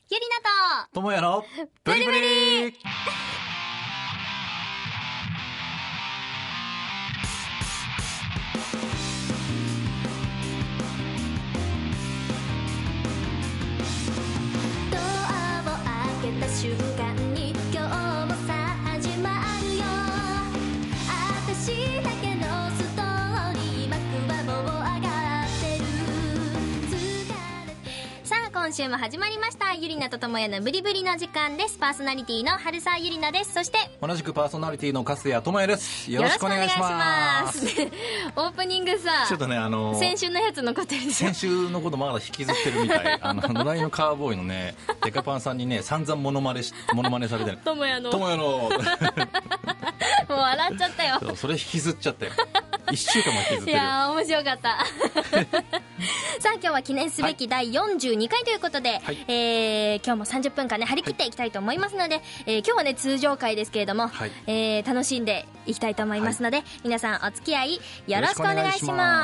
ゆりなとともやのブリブリ。 ドアを開けた瞬間に今日もさ始まるよ。私だけのストーリー幕はもう上がってる。 さあ今週も始まりました。ゆりなとともやのブリブリの時間です。パーソナリティの春沢ゆりなです。そして同じくパーソナリティの粕谷ともやです。よろしくお願いします。 オープニングさ、 ちょっとね先週のやつ残ってるでしょ。 先週のことまだ引きずってるみたい。野良犬カーボーイのねデカパンさんにね散々モノマネされてる。 ともやのもう笑っちゃったよ。 それ引きずっちゃって1週間も引きずっているよ。 やー面白かったさあ今日は記念すべき第42回ということで、 はい今日も30分間ね張り切っていきたいと思いますので、今日はね通常回ですけれども、 はい、 楽しんでいきたいと思いますので、はい、皆さんお付き合いよろしくお願いします。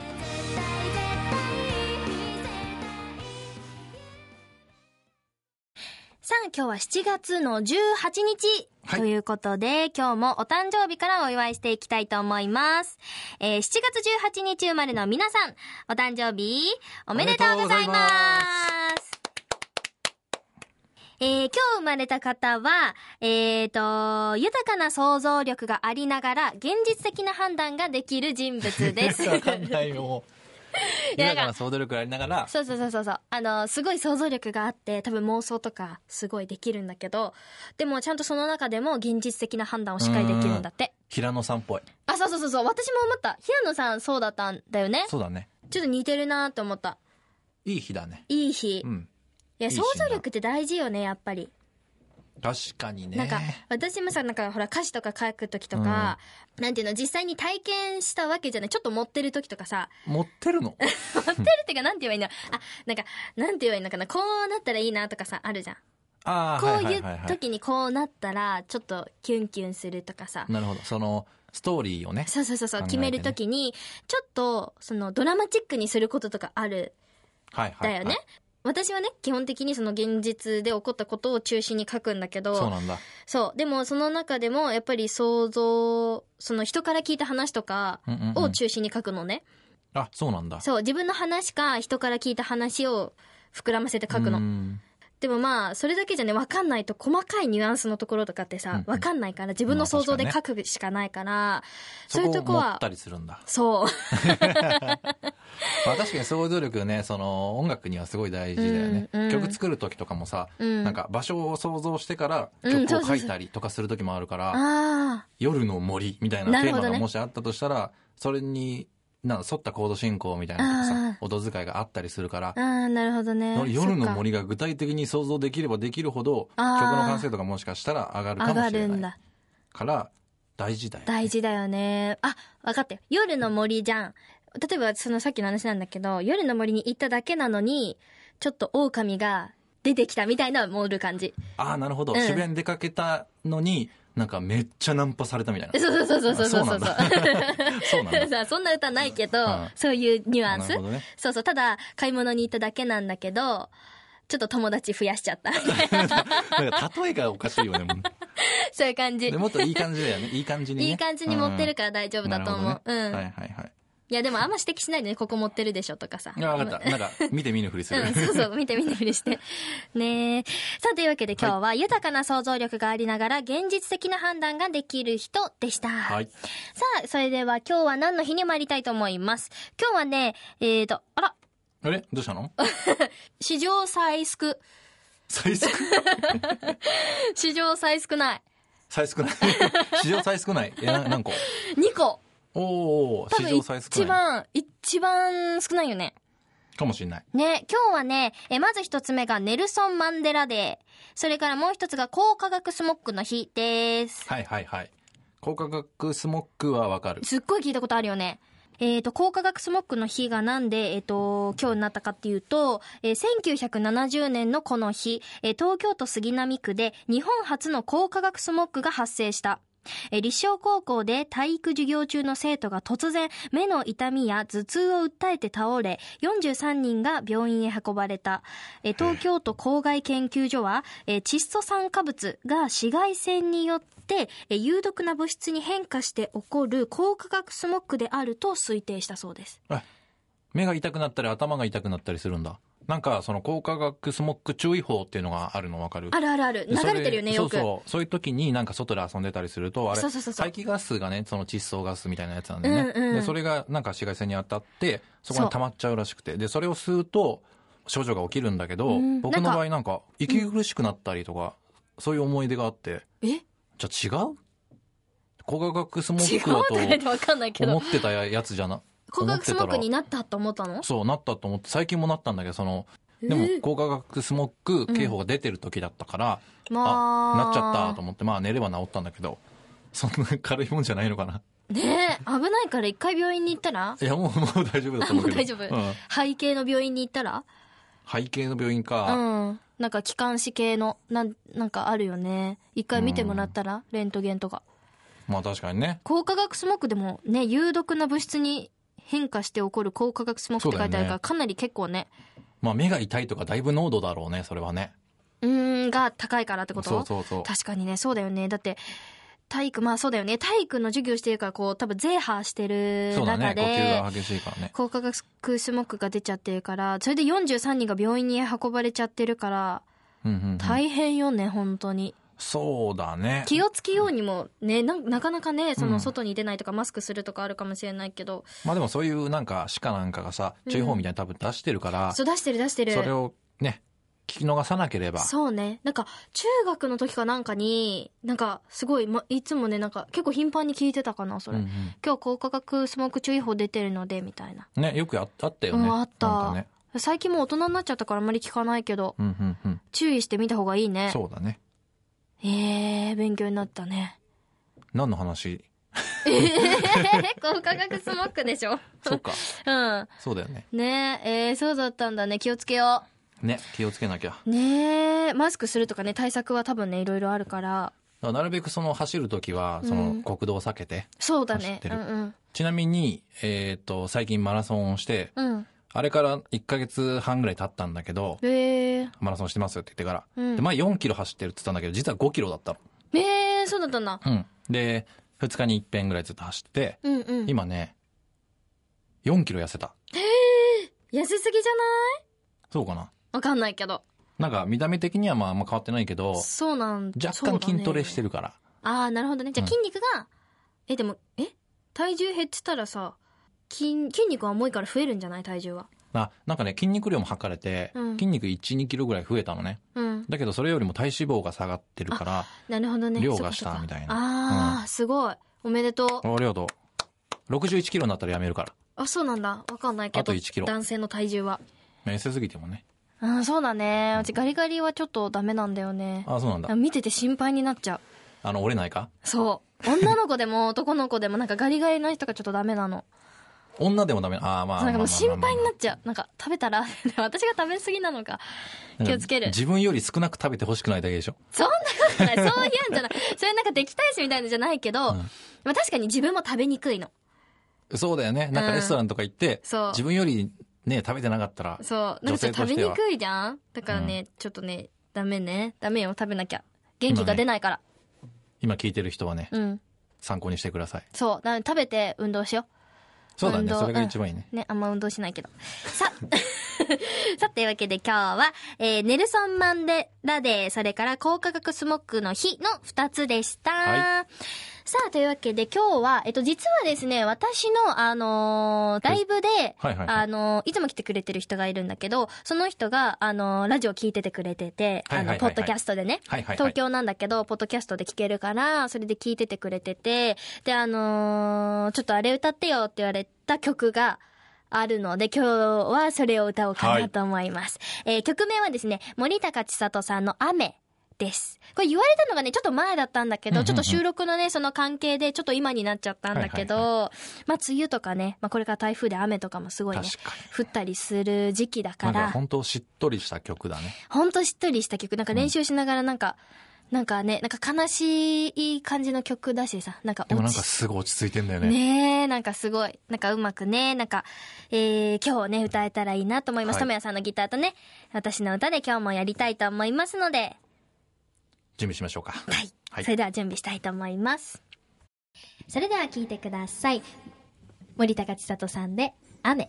さあ今日は7月の18日ということで、はい、今日もお誕生日からお祝いしていきたいと思います。7月18日生まれの皆さん、お誕生日おめでとうございます。今日生まれた方は、豊かな想像力がありながら現実的な判断ができる人物です。 わかんないよ。豊かな想像力がありながら、 そうすごい想像力があって多分妄想とかすごいできるんだけど、でもちゃんとその中でも現実的な判断をしっかりできるんだって。 平野さんっぽい。 あ、そう私も思った。平野さんそうだったんだよね。 そうだね。 ちょっと似てるなと思った。 いい日だね。 いい日。 うん。 いや、想像力って大事よね、やっぱり。 確かにね。 なんか私もさ、なんかほら歌詞とか書くときとか、なんていうの、実際に体験したわけじゃない、ちょっと持ってるときとかさ。 持ってるの持ってるってか、なんて言えばいいの、なんかなんて言えばいいのかな、こうなったらいいなとかさ、あるじゃん。こういう時にこうなったらちょっとキュンキュンするとかさ。 なるほど。そのストーリーをね。 そう、決める時にちょっとそのドラマチックにすることとかある。だよね。私はね、基本的にその現実で起こったことを中心に書くんだけど。 そうなんだ。 そう。でもその中でもやっぱり想像、その人から聞いた話とかを中心に書くのね。 あ、そうなんだ。 そう。自分の話か人から聞いた話を膨らませて書くの。でもまあそれだけじゃね、分かんないと細かいニュアンスのところとかってさ、分かんないから自分の想像で書くしかないから、そういうとこはそこを持ったりするんだ。 そうまあ確かに想像力ね、その音楽にはすごい大事だよね。曲作る時とかもさ、なんか場所を想像してから曲を書いたりとかする時もあるから、夜の森みたいなテーマがもしあったとしたら、それに沿ったコード進行みたいなとかさ、音遣いがあったりするから、 なるほどね。 夜の森が具体的に想像できればできるほど、曲の完成度がもしかしたら上がるかもしれない。上がるんだ。から大事だよね。 大事だよね。あ、分かったよ。夜の森じゃん。例えばそのさっきの話なんだけど、夜の森に行っただけなのにちょっと狼が出てきたみたいな盛る感じ。 ああ、なるほど。渋谷に出かけたのになんかめっちゃナンパされたみたいな。 そうそうなんだ。そうなんだ。 そんな歌ないけど、そういうニュアンス。 なるほどね。 そう、ただ買い物に行っただけなんだけど、ちょっと友達増やしちゃったみたいな。 なんか例えがおかしいよね。 そういう感じ。 でもっといい感じだよね。いい感じにね。 いい感じに持ってるから大丈夫だと思う。 はい。 いやでもあんま指摘しないでね、ここ持ってるでしょとかさ。 分かった。なんか見て見ぬふりする。 そう、見て見ぬふりしてね。さあというわけで今日は豊かな想像力がありながら現実的な判断ができる人でした。はい。さあそれでは今日は何の日に参りたいと思います。今日はね、 あれどうしたの？ 史上最少史上最少ない。 史上最少ない。何個 ？2個。 おお、史上最少ない。 一番少ないよね。 かもしれない。 ね、今日はね、まず一つ目がネルソン・マンデラデー。それからもう一つが光化学スモッグの日です。 はい。光化学スモッグはわかる。 すっごい聞いたことあるよね。光化学スモッグの日がなんで、今日になったかっていうと、1970年のこの日、東京都杉並区で日本初の光化学スモッグが発生した。 立正高校で体育授業中の生徒が突然目の痛みや頭痛を訴えて倒れ、43人が病院へ運ばれた。東京都公害研究所は、窒素酸化物が紫外線によって有毒な物質に変化して起こる光化学スモッグであると推定したそうです。 目が痛くなったり頭が痛くなったりするんだ。なんかその光化学スモッグ注意報っていうのがあるの分かる？ あるあるある。流れてるよね、よく。 そういう時になんか外で遊んでたりすると、あれ排気ガスがね、その窒素ガスみたいなやつなんでね、でそれがなんか紫外線に当たってそこに溜まっちゃうらしくて、でそれを吸うと症状が起きるんだけど、僕の場合なんか息苦しくなったりとか、そういう思い出があって。じゃあ違う？光化学スモッグだと思ってたやつじゃな。 光化学スモッグになったと思ったの？ そう、なったと思って、最近もなったんだけど、でも光化学スモッグ警報が出てる時だったから、なっちゃったと思って、寝れば治ったんだけど、そんな軽いもんじゃないのかな。 ねえ、危ないから一回病院に行ったら？ いや、もう大丈夫だと思うけど。 大丈夫。肺系の病院に行ったら？ 肺系の病院か。 なんか気管支系の、なんかあるよね。一回見てもらったら、レントゲンとか。 確かにね。 光化学スモッグでもね、有毒な物質に変化して起こる光化学スモッグって書いてあるから、かなり結構ね。 目が痛いとかだいぶ濃度だろうね、それはね。 が高いからってこと？ そう。 確かにね、そうだよね。だって、体育、そうだよね。体育の授業してるから、多分ゼーハーしてる中で、 呼吸が激しいからね。 光化学スモッグが出ちゃってるから、それで43人が病院に運ばれちゃってるから、大変よね、本当に。 そうだね。 気をつけようにもね、なかなかね、その外に出ないとかマスクするとかあるかもしれないけど。 でもそういうなんか歯科なんかがさ、注意報みたいに多分出してるから。 そう、出してる。 それをね、聞き逃さなければ。 そうね。なんか、中学の時かなんかに、なんか、すごい、いつもね、なんか、結構頻繁に聞いてたかな、それ。今日光化学スモッグ注意報出てるので、みたいな。 ね、よくあったよね。 あった。ね、最近もう大人になっちゃったからあんまり聞かないけど、注意してみた方がいいね。 そうだね。 勉強になったね。 何の話？ 光化学スモッグでしょ？ そうか。そうだよね。 ねそうだったんだね。気をつけよう。ね、気をつけなきゃ。 ねマスクするとかね、対策は多分ね、いろいろあるから。 なるべく走るときは、国道を避けて。 そうだね。 ちなみに、最近マラソンをして、あれから1ヶ月半ぐらい経ったんだけど、マラソンしてますって言ってから。で、前4キロ走ってるって言ったんだけど、実は5キロだったの。 そうだったんだ。 で、2日に一遍ぐらいずっと走って、今ね、4キロ痩せた。 痩せすぎじゃない？ そうかな。 わかんないけど。 なんか見た目的にはあんま変わってないけど、 そうなんだ。 若干筋トレしてるから。 なるほどね。じゃあ筋肉が、でも、体重減ってたらさ、筋肉は重いから増えるんじゃない？体重は。 なんかね、筋肉量も測れて、筋肉1、2キロぐらい増えたのね。だけどそれよりも体脂肪が下がってるから、 なるほどね。 量がしたみたいな。 すごい。おめでとう。 ありがとう。61キロになったらやめるから。 そうなんだ。わかんないけど。 あと1キロ。 男性の体重は。 痩せすぎてもね。 そうだね。うちガリガリはちょっとダメなんだよね。 そうなんだ。 見てて心配になっちゃう。 折れないか？ そう。女の子でも男の子でもなんかガリガリの人がちょっとダメなの。 女でもダメ。なんかもう心配になっちゃう。なんか食べたら私が食べ過ぎなのか。気をつける。 自分より少なく食べてほしくないだけでしょ。 そんなことない。そういうんじゃない。それなんか敵対視みたいなのじゃないけど、確かに自分も食べにくいの。 そうだよね。なんかレストランとか行って、自分よりね、食べてなかったら。 そう。なんかちょっと食べにくいじゃん？だからね、ちょっとね、ダメよ、食べなきゃ。元気が出ないから。 今聞いてる人はね、参考にしてください。 そう。食べて運動しよう。 そうだね、それが一番いいね。 あんま運動しないけど。さというわけで今日は、ネルソン・マンデラデー、それから光化学スモッグの日の2つでした。さあ、というわけで今日は、実はですね、私の、ライブで、いつも来てくれてる人がいるんだけど、その人が、ラジオ聞いててくれてて、ポッドキャストでね、東京なんだけど、ポッドキャストで聞けるから、それで聞いててくれてて、で、ちょっとあれ歌ってよって言われた曲が、あるので、今日はそれを歌おうかなと思います。曲名はですね、森高千里さんの雨です。これ言われたのがね、ちょっと前だったんだけど、ちょっと収録のね、その関係でちょっと今になっちゃったんだけど、梅雨とかね、これから台風で雨とかもすごいね、降ったりする時期だから。 なんか本当しっとりした曲だね。 本当しっとりした曲。なんか練習しながらなんか、 なんかね、なんか悲しい感じの曲だしさ、なんかでもなんかすごい落ち着いてんだよね。 ねえ、なんかすごい、なんかうまくね、なんか、今日ね、歌えたらいいなと思います。ともやさんのギターとね、私の歌で今日もやりたいと思いますので、 準備しましょうか。 はい。それでは準備したいと思います。それでは聴いてください。森高千里さんで、雨。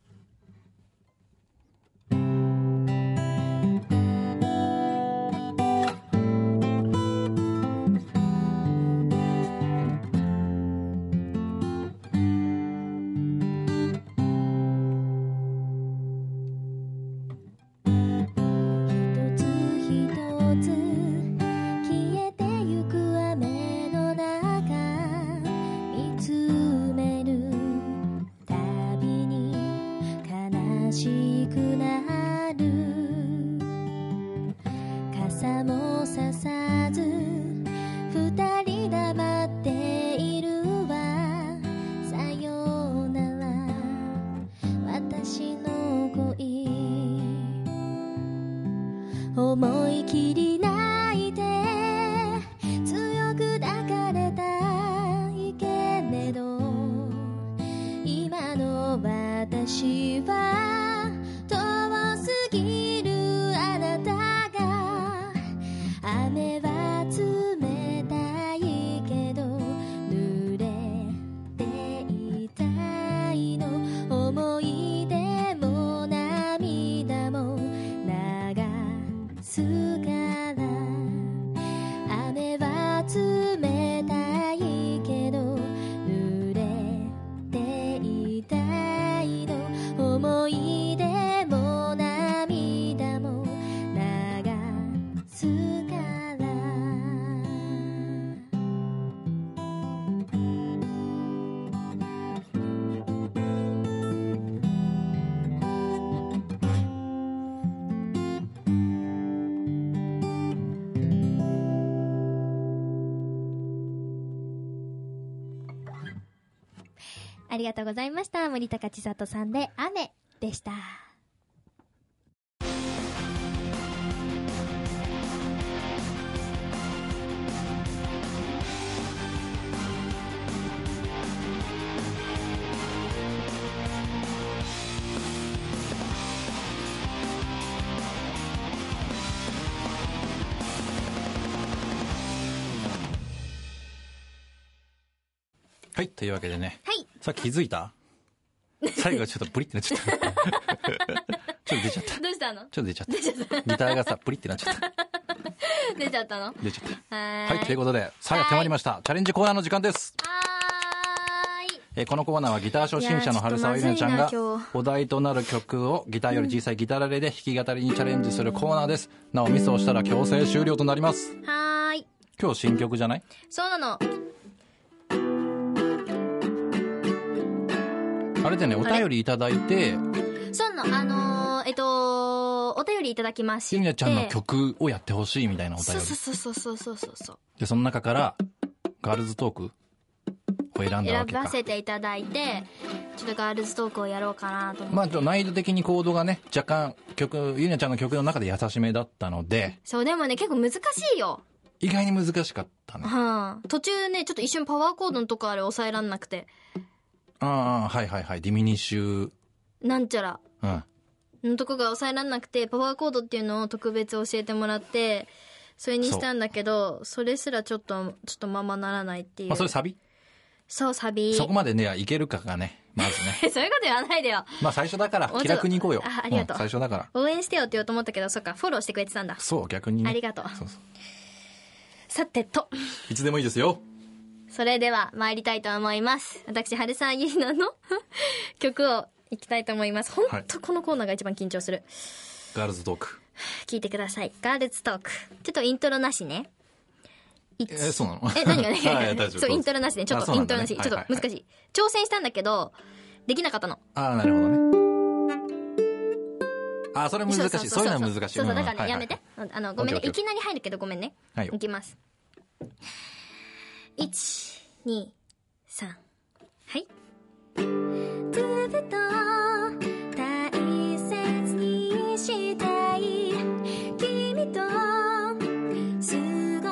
思い切り泣いて強く抱かれたいけれど、今の私は遠すぎるあなたが。雨は冷たいけど濡れていたいの。思い出も涙も流すから雨は冷たいけど濡れていたいの。思い出も涙も流すからありがとうございました。森高千里さんで雨でした。 はい、というわけでね。 はい。 さっき気づいた？最後ちょっとプリってなっちゃった。ちょっと出ちゃった。 どうしたの？ ちょっと出ちゃった。ギターがさ、プリってなっちゃった。 出ちゃったの？ 出ちゃった。 はい。 ということで、さあやってまいりました。チャレンジコーナーの時間です。 はーい。 このコーナーはギター初心者の春沢ゆりなちゃんがお題となる曲をギターより小さいギターラレで弾き語りにチャレンジするコーナーです。なおミスをしたら強制終了となります。 はーい。 今日新曲じゃない？ そうなの。 あれでね、お便りいただいて、 そうなの、お便りいただきまして、 ゆりなちゃんの曲をやってほしいみたいなお便り。 そう。 で、その中からガールズトークを選んだわけか。 選ばせていただいて、ちょっとガールズトークをやろうかなと思って。 難易度的にコードがね、若干ゆりなちゃんの曲の中で優しめだったので。 そう、でもね、結構難しいよ。 意外に難しかったね。 途中ね、ちょっと一瞬パワーコードのとこあれ抑えらんなくて。 はい。ディミニッシュ。 なんちゃら。のとこが抑えらんなくて、パワーコードっていうのを特別教えてもらって、それにしたんだけど、それすらちょっとままならないっていう。 それサビ？ そう、サビ。 そこまでね、いけるかがね、まずね。 そういうこと言わないでよ。 最初だから、気楽に行こうよ。 ありがとう。 最初だから。 応援してよって言おうと思ったけど、そっか、フォローしてくれてたんだ。 そう、逆にね。 ありがとう。 そう。 さてと。 いつでもいいですよ。 それでは参りたいと思います。私、春沢ゆりなの曲をいきたいと思います。ほんとこのコーナーが一番緊張する。 ガールズトーク。 聞いてください。ガールズトーク。ちょっとイントロなしね。 そうなの？ 何がね大丈夫。 そう、イントロなしね。ちょっとイントロなし。ちょっと難しい。挑戦したんだけど、できなかったの。 なるほどね。それ難しい。そういうのは難しい。 そう、だからね、やめて。ごめんね。いきなり入るけどごめんね。いきます。1、2、3。はい。ずっと大切にしたい君と過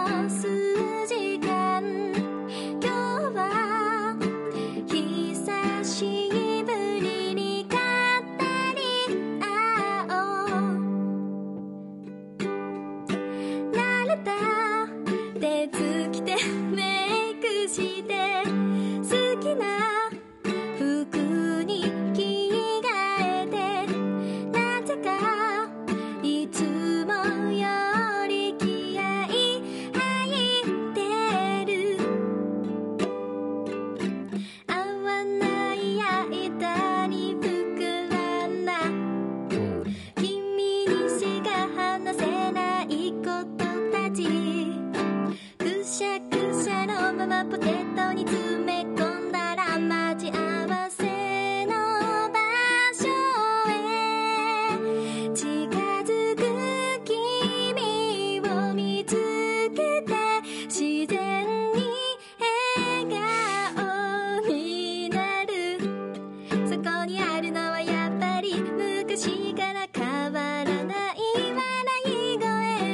た手つきでメイクして好きな服に着替えてなぜかいつもより気合い入ってる合わない間に膨らんだ君にしか話せないことたちくしゃくしゃのままポテトに詰め込んだら待ち合わせの場所へ近づく君を見つけて自然に笑顔になるそこにあるのはやっぱり昔から変わらない笑い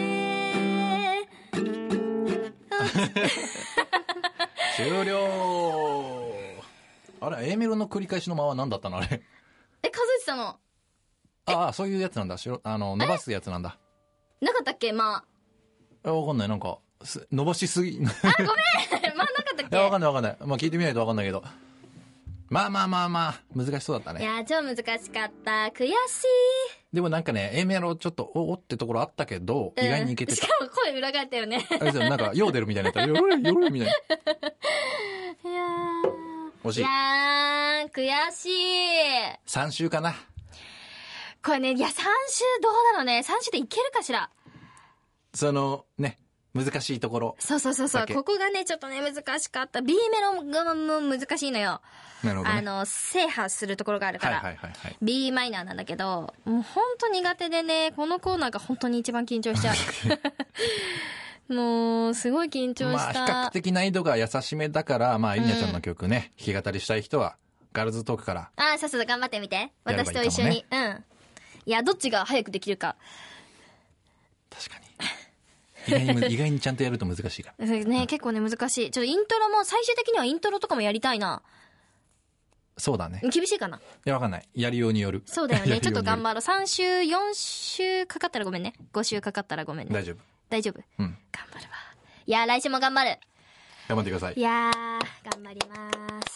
声終了。あれ A メロの繰り返しの間は何だったのあれ。 数えてたのああ、そういうやつなんだ。伸ばすやつなんだ。 なかったっけ？まわかんない。なんか伸ばしすぎ。 あごめんまあなかったっけ？ いや、わかんない。まあ聞いてみないとわかんないけど。まあ難しそうだったね。 いや超難しかった悔しい。 でもなんかね A メロちょっとおってところあったけど、意外にいけてしたしかも声裏返ったよねあれですよ、なんかヨーデルみたいなやつ。ヨロリヨロリみたいな。 いや惜しい。 いやー悔しい。 3週かな。 これね、いや3週どうだろうね。3週でいけるかしら。 そのね、難しいところ。 そうここがねちょっとね難しかった。 B メロがもう難しいのよ。 なるほど、ね、 制覇するところがあるから、 はい。 B マイナーなんだけど、もう本当苦手でね、このコーナーが本当に一番緊張しちゃうもうすごい緊張した。 まあ比較的難易度が優しめだから、まあゆりなちゃんの曲ね、弾き語りしたい人はガールズトークから。 ああ、そう頑張ってみて。 やればいいかもね。 私と一緒に。いやどっちが早くできるか。 確かに意外にちゃんとやると難しいからね、結構ね難しい。ちょっとイントロも最終的にはイントロとかもやりたいな。 そうだね。 厳しいかな。 いやわかんない。やりようによる。 そうだよね。ちょっと頑張ろう。3週4週かかったらごめんね。5週かかったらごめんね。 大丈夫。 頑張るわ。いや来週も頑張る。 頑張ってください。 いや頑張ります。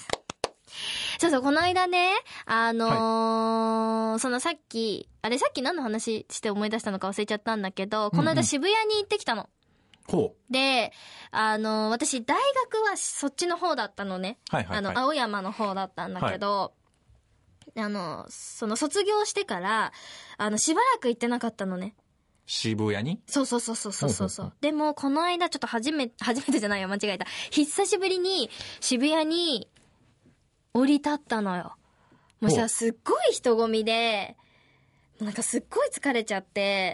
そうこの間ねそのさっき何の話して思い出したのか忘れちゃったんだけど、この間渋谷に行ってきたの。 ほう。 で私大学はそっちの方だったのね。青山の方だったんだけど、その卒業してからしばらく行ってなかったのね。 渋谷に？ そう。でもこの間ちょっと初めてじゃないよ、間違えた。久しぶりに渋谷に降り立ったのよ。もうさすっごい人混みで、なんかすっごい疲れちゃって。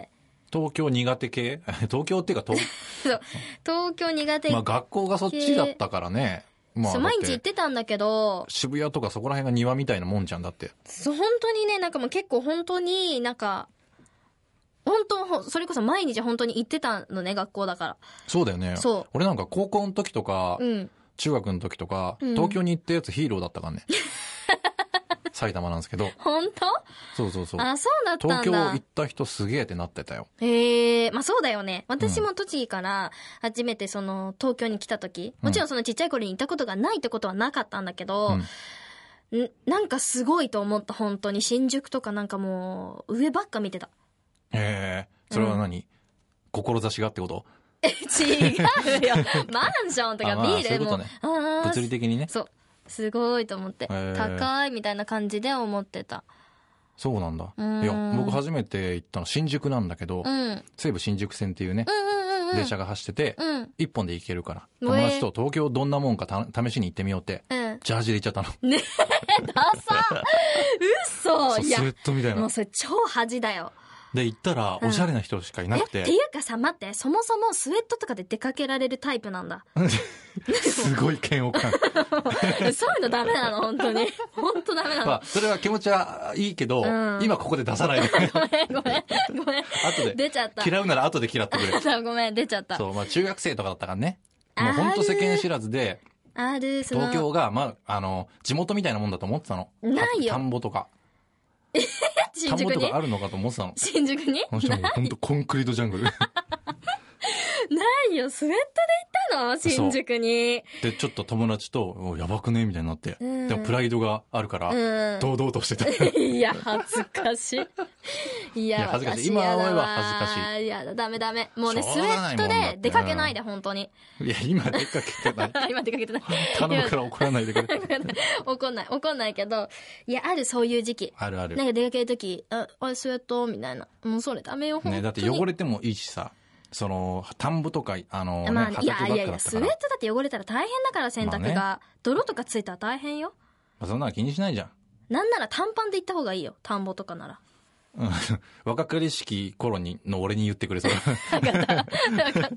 東京苦手系東京っていうかそう東京苦手系。 まあ学校がそっちだったからね。まあ、 そう毎日行ってたんだけど、 渋谷とかそこら辺が庭みたいなもんじゃんだって。 そう本当にね、なんかもう結構本当になんかそれこそ毎日本当に行ってたのね、学校だから。 そうだよね。 そう俺なんか高校の時とか、中学の時とか、東京に行ったやつヒーローだったからね。埼玉なんですけど。 本当？ そう。 あ、そうだったんだ。 東京行った人すげえってなってたよ。 まあそうだよね。私も栃木から初めてその東京に来た時、もちろんそのちっちゃい頃に行ったことがないってことはなかったんだけど、なんかすごいと思った。本当に新宿とかなんかもう上ばっか見てた。 それは何？志がってこと？ 違うよ。マンションとかビールも。 物理的にね。 そう。すごいと思って。高いみたいな感じで思ってた。 そうなんだ。いや、僕初めて行ったの新宿なんだけど、西武新宿線っていうね、電車が走ってて、一本で行けるから、友達と東京どんなもんか試しに行ってみようって、ジャージで行っちゃったの。 ねえ、ダサ嘘。 いや、スウェットみたいな。 もうそれ超恥だよ。 で行ったらおしゃれな人しかいなくて、 っていうかさ、待って、そもそもスウェットとかで出かけられるタイプなんだ。 すごい嫌悪感。 そういうのダメなの、本当に。本当ダメなの。 まあそれは気持ちはいいけど、今ここで出さないで。 ごめん。 後で出ちゃった。 嫌うなら後で嫌ってくれ。 ごめん、出ちゃった。 そう、まあ中学生とかだったからね。もう本当世間知らずで、東京がまあ地元みたいなもんだと思ってたの。 ないよ。 田んぼとか。 新宿に田んぼとかあるのかと思ってたの。 新宿に？ 本当コンクリートジャングル。 ないよ、スウェットで行ったの新宿に。 で、ちょっと友達と、やばくねみたいになって。でもプライドがあるから、堂々としてた。 いや、恥ずかしい。いや、 恥ずかしい。今思えば恥ずかしい。 いや、ダメ。もうね、スウェットで出かけないで、本当に。 いや、今出かけてない。 今出かけてない。 頼むから怒らないでくれ。 怒んないけど、いや、あるそういう時期。 ある。なんか出かけるとき、スウェットみたいな。もうそれダメよ、ほんとに。 ね、だって汚れてもいいしさ。田んぼとか、畑ばっかだったから。 いや、スウェットだって汚れたら大変だから洗濯が。泥とかついたら大変よ。 そんなの気にしないじゃん。 なんなら短パンで行った方がいいよ。田んぼとかなら。 若かりしき頃の俺に言ってくれそう。 分かった。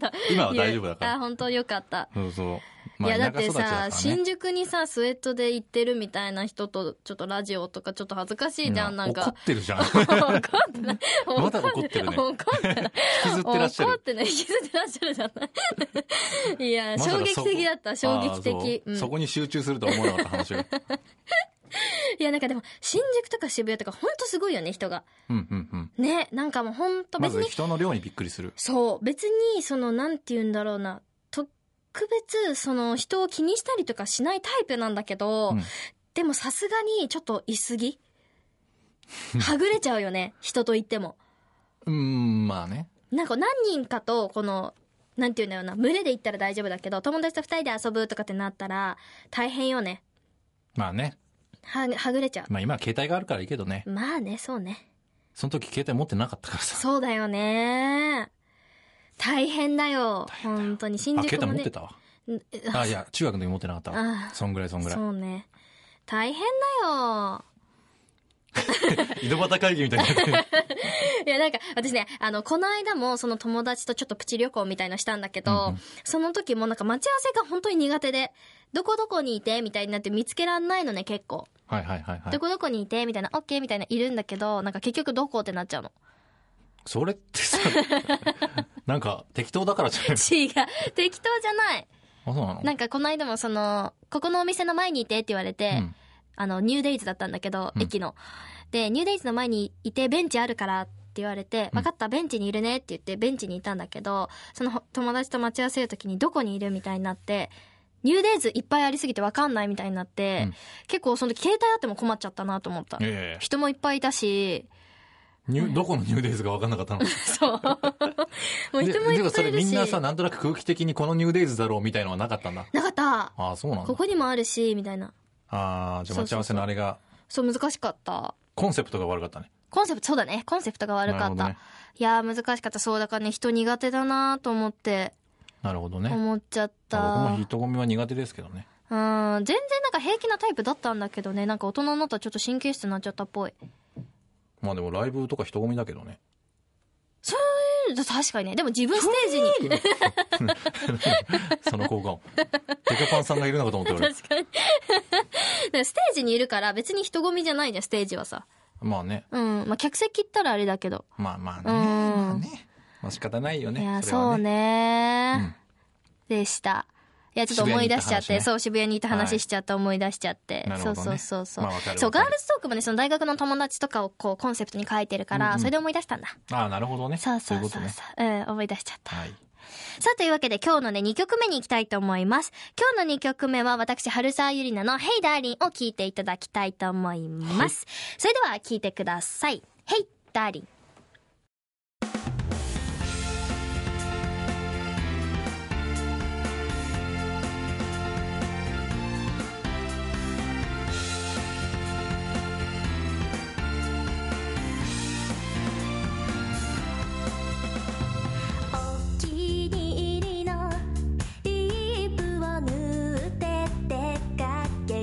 今は大丈夫だから。 本当よかった。 そう。 いやだってさ、新宿にさ、スウェットで行ってるみたいな人とちょっとラジオとかちょっと恥ずかしいじゃん、なんか。 怒ってるじゃん。 怒ってない。 まだ怒ってるね。 怒ってない。 引きずってらっしゃる。 怒ってない。引きずってらっしゃるじゃない。いや、衝撃的だった、衝撃的。 そこに集中するとは思わなかった話が。 いや、なんかでも、新宿とか渋谷とかほんとすごいよね、人が。ね、なんかもうほんと別に。 まず人の量にびっくりする。 そう、別に、なんて言うんだろうな。特別、人を気にしたりとかしないタイプなんだけど、でもさすがにちょっと言い過ぎはぐれちゃうよね、人と言っても。 まあね。 なんか何人かと、なんて言うんだろうな、群れで行ったら大丈夫だけど、友達と2人で遊ぶとかってなったら、大変よね。 まあね。 はぐれちゃう。 まあ今は携帯があるからいいけどね。 まあね、そうね。 その時携帯持ってなかったからさ。 そうだよね。大変だよ。本当に新宿もね。 携帯持ってたわ。いや、中学の時持ってなかったわ。そんぐらい。 そうね。大変だよ。 井戸端会議みたいになってる。 いや、なんか、私ね、この間もその友達とちょっとプチ旅行みたいのしたんだけど、その時もなんか待ち合わせが本当に苦手で、どこにいてみたいになって見つけらんないのね、結構。 はい。 どこにいてみたいな、オッケーみたいないるんだけど、なんか結局どこってなっちゃうの。 それってさ、なんか適当だからじゃない？ 違う。適当じゃない。 あ、そうなの？ なんかこの間もここのお店の前にいてって言われて、ニューデイズだったんだけど、駅の。で、ニューデイズの前にいてベンチあるからって言われて、分かった、ベンチにいるねって言ってベンチにいたんだけど、その友達と待ち合わせるときにどこにいるみたいになって、ニューデイズいっぱいありすぎて分かんないみたいになって、結構その時携帯あっても困っちゃったなと思った。人もいっぱいいたし、 どこのニューデイズが分かんなかったの？ そう。もう人もいっぱいいるし。でもそれみんなさ、なんとなく空気的にこのニューデイズだろうみたいのはなかったんだ。 なかった。 あ、そうなんだ。 ここにもあるし、みたいな。 じゃあ待ち合わせのあれが。 そう、難しかった。 コンセプトが悪かったね。 そうだね。コンセプトが悪かった。いやー、難しかった。そうだからね、人苦手だなと思って。 なるほどね。 思っちゃった。 僕も人混みは苦手ですけどね。 全然なんか平気なタイプだったんだけどね、なんか大人になったらちょっと神経質になっちゃったっぽい。 まあでもライブとか人混みだけどね。 そういう、確かにね。でも自分ステージに。 その効果音。ペコパンさんがいるのかと思って俺。 確かに。ステージにいるから別に人混みじゃないじゃん、ステージはさ。 まあね。 まあ客席行ったらあれだけど。 まあね。まあね。まあ仕方ないよね。 いや、そうね。でした。いや、ちょっと思い出しちゃって、そう、渋谷にいた話しちゃった思い出しちゃって。そう。そう、ガールズトークもね、その大学の友達とかをこう、コンセプトに書いてるから、それで思い出したんだ。 なるほどね。 そう。思い出しちゃった。はい。さあ、というわけで今日のね、2曲目に行きたいと思います。今日の2曲目は私、春沢ゆりなの Hey Darling を聴いていただきたいと思います。それでは聴いてください。Hey Darling。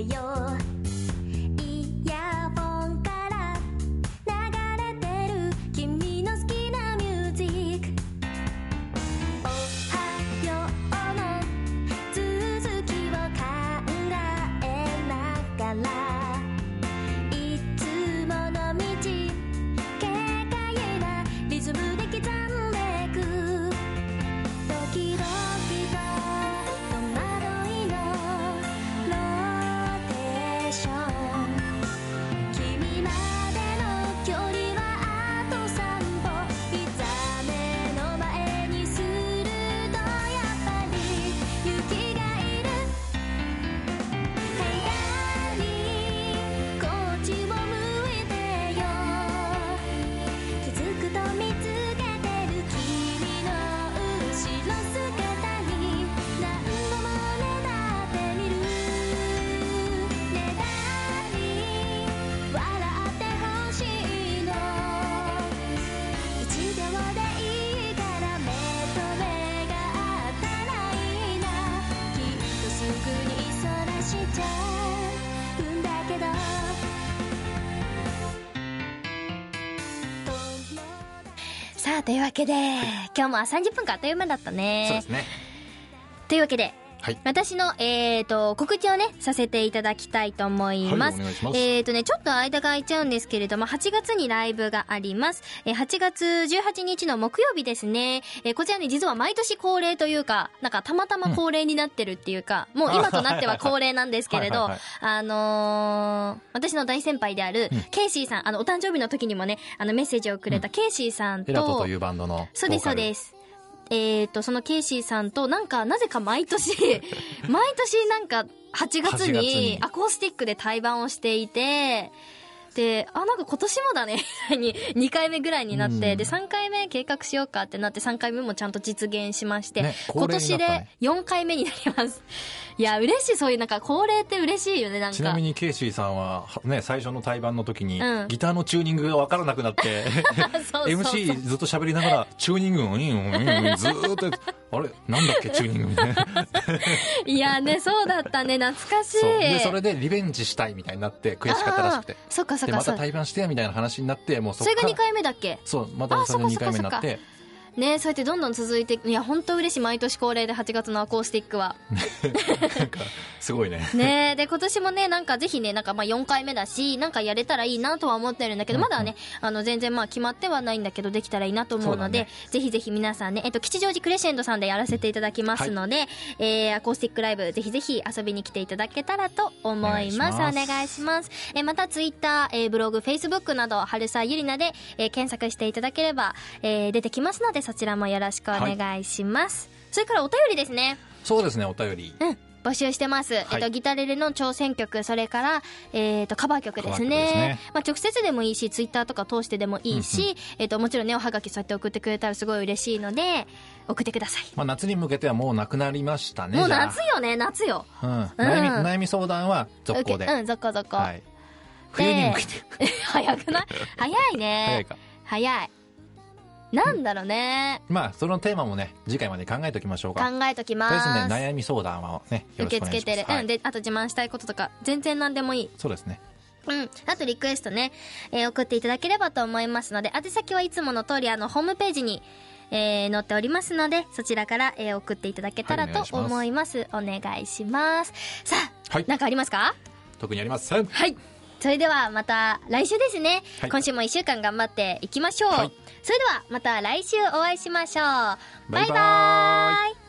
イヤホンから流れてるあ、というわけで、今日も30分間あっという間だったね。 そうですね。 というわけで、 はい、 私の、告知をね、させていただきたいと思います。 はい、お願いします。 ちょっと間が空いちゃうんですけれども、8月にライブがあります。8月18日の木曜日ですね。こちらね、実は毎年恒例というか、なんかたまたま恒例になってるっていうか、もう今となっては恒例なんですけれど、私の大先輩である、ケイシーさん、お誕生日の時にもね、メッセージをくれたケイシーさんと、 エラトというバンドの。 そうです、そうです。そのケイシーさんとなぜか毎年なんか8月にアコースティックで対バンをしていて、で、なんか今年もだねに2回目ぐらいになって、で、3回目計画しようかってなって3回目もちゃんと実現しまして、今年で4回目になります。いや、嬉しい。そういうなんか恒例って嬉しいよね。なんかちなみにケイシーさんはね、最初の対バンの時に、ギターのチューニングが分からなくなってそうMC ずっと喋りながらチューニングずーっとあれなんだっけチューニングみたいないやね、そうだったね、懐かしい。 でそれでリベンジしたいみたいになって悔しかったらしくて、 そっかそっか、 でまた対バンしてみたいな話になって、もうそれが2回目だっけ。 そう、またそれが2回目になってね、そうやってどんどん続いて、いや本当嬉しい。毎年恒例で8月のアコースティックはなんかすごいね。 ね、で今年もね、なんかぜひね、なんかまあ4回目だし、なんかやれたらいいなとは思ってるんだけど、まだはね、全然まあ決まってはないんだけど、できたらいいなと思うので、ぜひぜひ皆さんね、吉祥寺クレシェンドさんでやらせていただきますので、アコースティックライブぜひぜひ遊びに来ていただけたらと思います。お願いします。またツイッター、ブログ、フェイスブックなど春沢ゆりなで、検索していただければ、出てきますので、そちらもよろしくお願いします。それからお便りですね。 そうですね、お便り。 募集してます。ギタレレの挑戦曲、それから、カバー曲ですね。まあ、直接でもいいし、ツイッターとか通してでもいいし、もちろんね、おはがきそうやって送ってくれたらすごい嬉しいので、送ってください。 まあ、夏に向けてはもうなくなりましたね。 もう夏よね、夏よ。 悩み相談は続行で。 続行。はい。 冬に向けて。 早くない？早いね。 早いか。 早い。なんだろうね。 まあそのテーマもね、次回まで考えておきましょうか。 考えときます。 とりあえずね、悩み相談はね、よろしくお願いします。 受け付けてる。で、あと自慢したいこととか全然何でもいい。 そうですね。 あとリクエストね、送っていただければと思いますので、宛先はいつもの通りホームページに、載っておりますので、そちらから、送っていただけたらと思います。お願いします。さあ、なんかありますか？ 特にありません。 はい。それではまた来週ですね。今週も1週間頑張っていきましょう。それではまた来週お会いしましょう。バイバーイ。